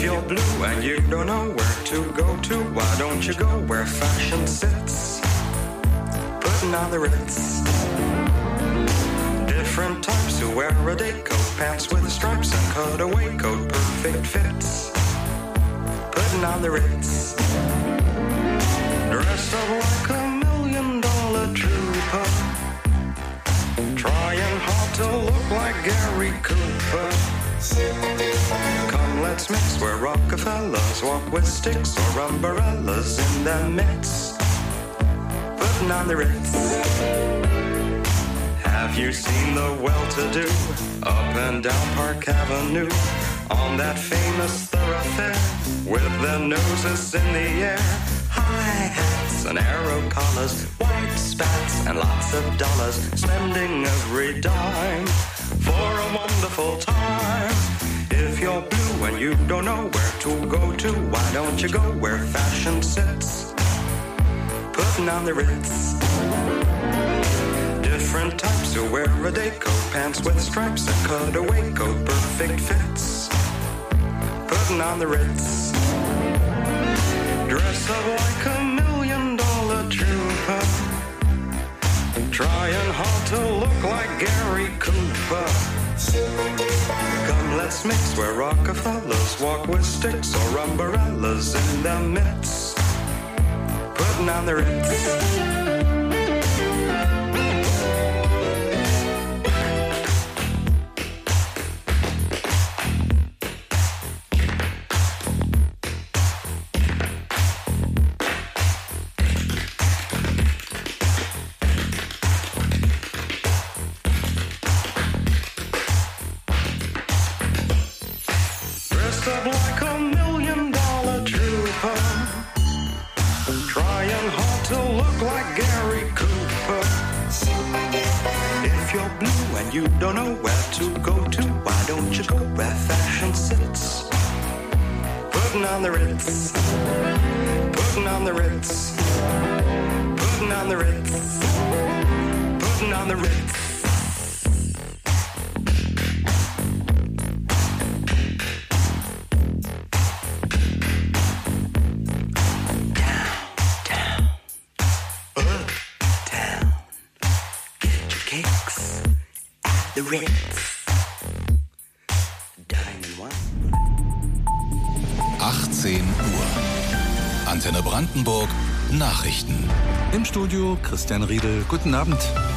If you're blue and you don't know where to go to, why don't you go where fashion sits? Putting on the Ritz. Different types who wear a day coat, pants with stripes and cutaway coat, perfect fits. Putting on the Ritz. Dressed up like a million dollar trooper, trying hard to look like Gary Cooper. Come, let's mix where Rockefellers walk with sticks or umbrellas in their midst. Putting on the Ritz. Have you seen the well-to-do up and down Park Avenue on that famous thoroughfare with their noses in the air? High hats and arrow collars, white spats and lots of dollars, spending every dime for a wonderful time. If you're blue and you don't know where to go to, why don't you go where fashion sits? Putting on the Ritz. Different types who wear a day coat, pants with stripes and cutaway coat, perfect fits. Putting on the Ritz. Dressed up like a million dollar trooper, trying hard to look like Gary Cooper. Come, let's mix where Rockefellers walk with sticks or umbrellas in their midst. Putting on the Ritz. You don't know where to go to, why don't you go where fashion sits? Putting on the Ritz. Putting on the Ritz. Putting on the Ritz. Putting on the Ritz. achtzehn Uhr. Antenne Brandenburg. Nachrichten. Im Studio Christian Riedel. Guten Abend.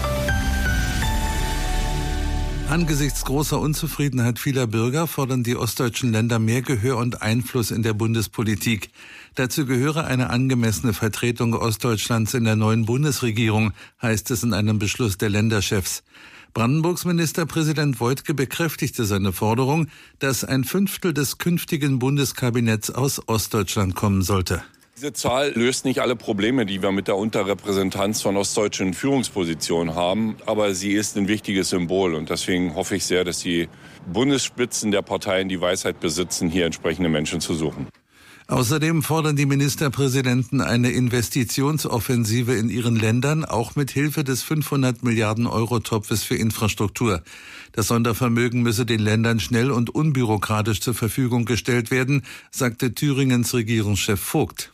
Angesichts großer Unzufriedenheit vieler Bürger fordern die ostdeutschen Länder mehr Gehör und Einfluss in der Bundespolitik. Dazu gehöre eine angemessene Vertretung Ostdeutschlands in der neuen Bundesregierung, heißt es in einem Beschluss der Länderchefs. Brandenburgs Ministerpräsident Woidke bekräftigte seine Forderung, dass ein Fünftel des künftigen Bundeskabinetts aus Ostdeutschland kommen sollte. Diese Zahl löst nicht alle Probleme, die wir mit der Unterrepräsentanz von ostdeutschen Führungspositionen haben, aber sie ist ein wichtiges Symbol und deswegen hoffe ich sehr, dass die Bundesspitzen der Parteien die Weisheit besitzen, hier entsprechende Menschen zu suchen. Außerdem fordern die Ministerpräsidenten eine Investitionsoffensive in ihren Ländern, auch mit Hilfe des fünfhundert Milliarden Euro Topfes für Infrastruktur. Das Sondervermögen müsse den Ländern schnell und unbürokratisch zur Verfügung gestellt werden, sagte Thüringens Regierungschef Vogt.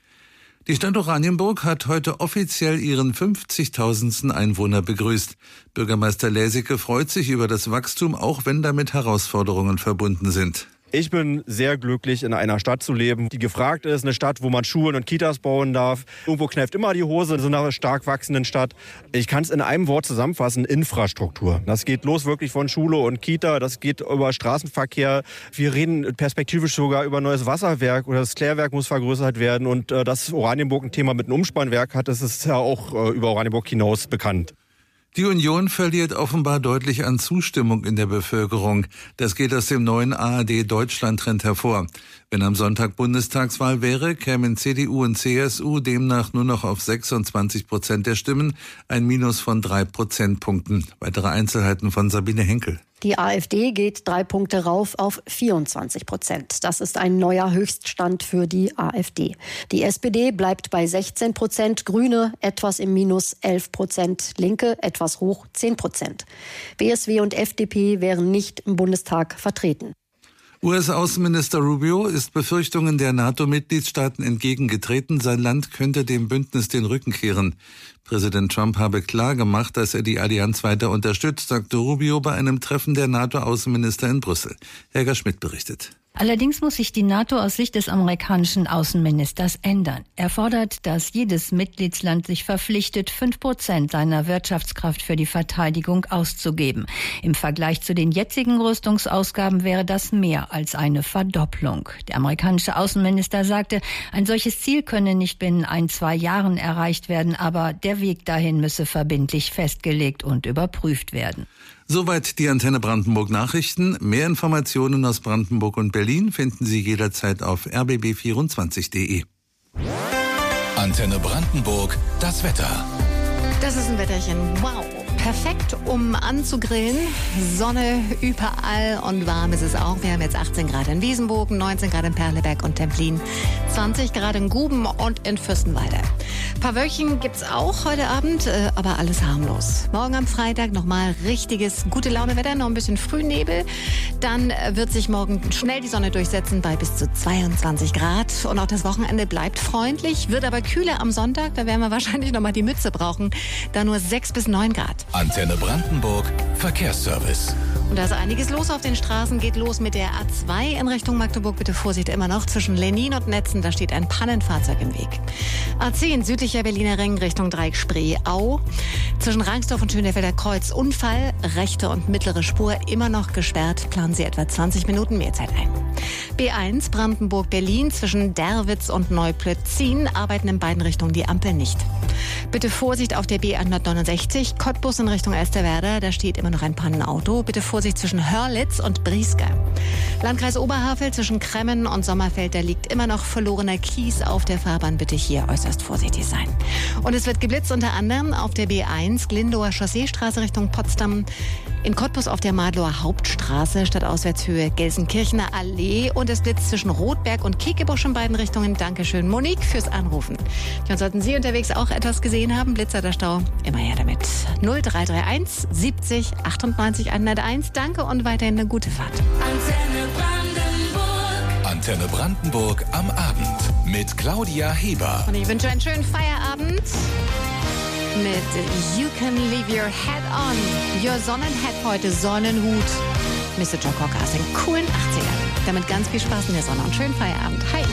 Die Stadt Oranienburg hat heute offiziell ihren fünfzigtausendsten Einwohner begrüßt. Bürgermeister Läsike freut sich über das Wachstum, auch wenn damit Herausforderungen verbunden sind. Ich bin sehr glücklich, in einer Stadt zu leben, die gefragt ist. Eine Stadt, wo man Schulen und Kitas bauen darf. Irgendwo kneift immer die Hose in so einer stark wachsenden Stadt. Ich kann es in einem Wort zusammenfassen, Infrastruktur. Das geht los wirklich von Schule und Kita, das geht über Straßenverkehr. Wir reden perspektivisch sogar über ein neues Wasserwerk oder das Klärwerk muss vergrößert werden. Und äh, dass Oranienburg ein Thema mit einem Umspannwerk hat, das ist ja auch äh, über Oranienburg hinaus bekannt. Die Union verliert offenbar deutlich an Zustimmung in der Bevölkerung. Das geht aus dem neuen A R D-Deutschland-Trend hervor. Wenn am Sonntag Bundestagswahl wäre, kämen C D U und C S U demnach nur noch auf sechsundzwanzig Prozent der Stimmen, ein Minus von drei Prozentpunkten. Weitere Einzelheiten von Sabine Henkel. Die AfD geht drei Punkte rauf auf vierundzwanzig Prozent. Das ist ein neuer Höchststand für die AfD. Die S P D bleibt bei sechzehn Prozent, Grüne etwas im Minus elf Prozent, Linke etwas hoch zehn Prozent. B S W und F D P wären nicht im Bundestag vertreten. U S-Außenminister Rubio ist Befürchtungen der NATO-Mitgliedstaaten entgegengetreten, sein Land könnte dem Bündnis den Rücken kehren. Präsident Trump habe klargemacht, dass er die Allianz weiter unterstützt, sagte Rubio bei einem Treffen der NATO-Außenminister in Brüssel. Helga Schmidt berichtet. Allerdings muss sich die NATO aus Sicht des amerikanischen Außenministers ändern. Er fordert, dass jedes Mitgliedsland sich verpflichtet, fünf Prozent seiner Wirtschaftskraft für die Verteidigung auszugeben. Im Vergleich zu den jetzigen Rüstungsausgaben wäre das mehr als eine Verdopplung. Der amerikanische Außenminister sagte, ein solches Ziel könne nicht binnen ein, zwei Jahren erreicht werden, aber der Weg dahin müsse verbindlich festgelegt und überprüft werden. Soweit die Antenne Brandenburg Nachrichten. Mehr Informationen aus Brandenburg und Berlin finden Sie jederzeit auf r b b vierundzwanzig punkt d e. Antenne Brandenburg, das Wetter. Das ist ein Wetterchen. Wow. Perfekt, um anzugrillen. Sonne überall und warm ist es auch. Wir haben jetzt achtzehn Grad in Wiesenbogen, neunzehn Grad in Perleberg und Templin, zwanzig Grad in Guben und in Fürstenwalde. Ein paar Wölkchen gibt's auch heute Abend, aber alles harmlos. Morgen am Freitag nochmal richtiges gute Laune-Wetter, noch ein bisschen Frühnebel. Dann wird sich morgen schnell die Sonne durchsetzen bei bis zu zweiundzwanzig Grad. Und auch das Wochenende bleibt freundlich, wird aber kühler am Sonntag. Da werden wir wahrscheinlich nochmal die Mütze brauchen. Da nur sechs bis neun Grad. Antenne Brandenburg, Verkehrsservice. Und da ist einiges los auf den Straßen. Geht los mit der A zwei in Richtung Magdeburg. Bitte Vorsicht immer noch zwischen Lenin und Netzen. Da steht ein Pannenfahrzeug im Weg. A zehn südlicher Berliner Ring Richtung Dreieck Spree-Au. Zwischen Rangsdorf und Schönefelder Kreuz Unfall. Rechte und mittlere Spur immer noch gesperrt. Planen Sie etwa zwanzig Minuten mehr Zeit ein. B eins Brandenburg-Berlin zwischen Derwitz und Neuplötzin arbeiten in beiden Richtungen die Ampel nicht. Bitte Vorsicht auf der B hundertneunundsechzig Cottbus in Richtung Elsterwerda. Da steht immer noch ein Pannenauto. Bitte Vorsicht zwischen Hörlitz und Brieske. Landkreis Oberhavel zwischen Kremmen und Sommerfeld. Da liegt immer noch verlorener Kies auf der Fahrbahn. Bitte hier äußerst vorsichtig sein. Und es wird geblitzt unter anderem auf der B eins Glindower Chausseestraße Richtung Potsdam. In Cottbus auf der Madlower Hauptstraße Stadtauswärtshöhe Gelsenkirchener Allee. Und es blitzt zwischen Rotberg und Kekebusch in beiden Richtungen. Dankeschön, Monique, fürs Anrufen. Und sollten Sie unterwegs auch etwas gesehen haben, Blitzer der Stau, immer her damit. null drei drei eins siebzig achtundneunzig hunderteins. Danke und weiterhin eine gute Fahrt. Antenne Brandenburg. Antenne Brandenburg am Abend mit Claudia Heber. Und ich wünsche einen schönen Feierabend mit You Can Leave Your Head On. Your Sonnenhead heute, Sonnenhut. Mister Joe Cocker aus den coolen achtzigern. Damit ganz viel Spaß in der Sonne und schönen Feierabend. Hi.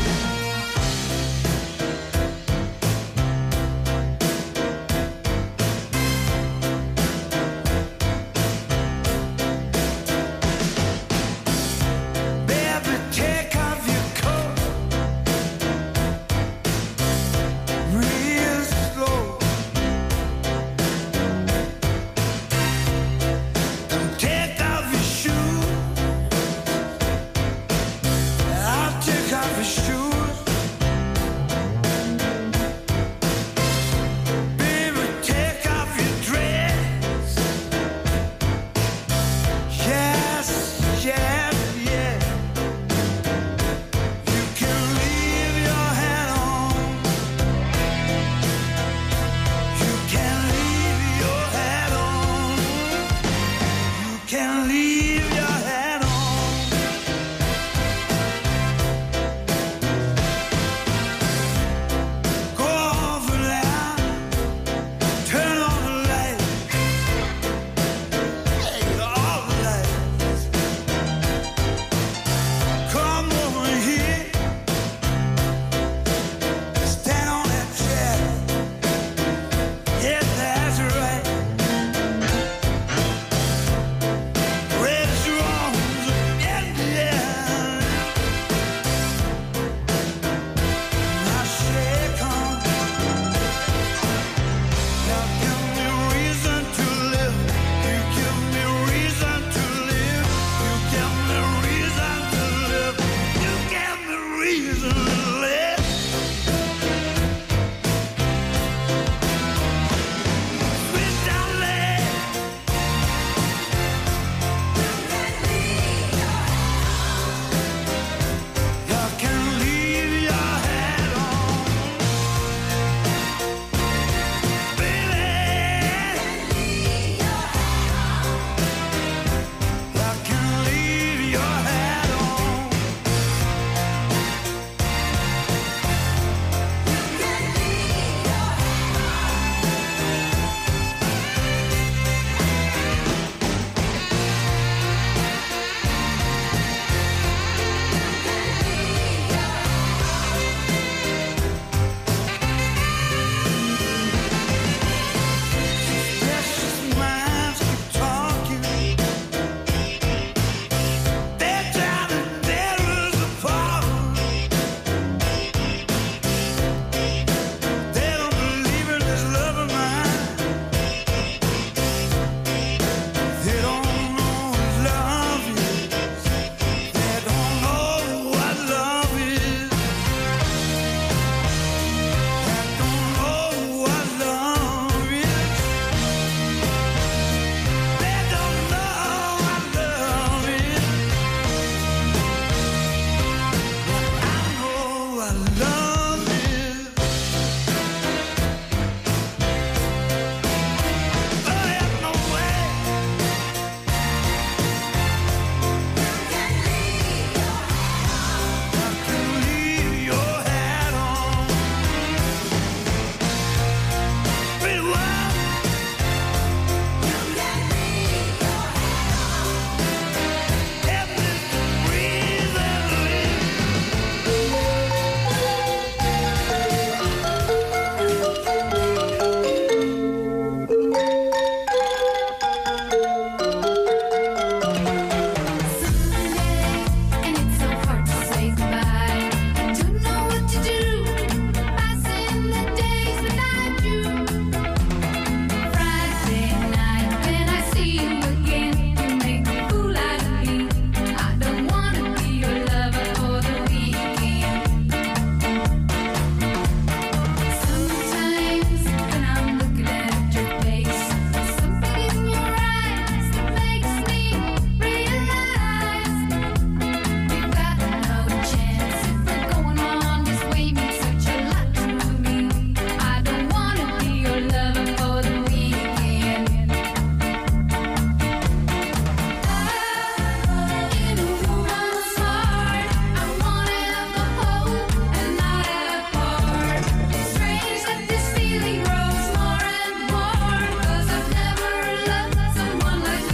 reason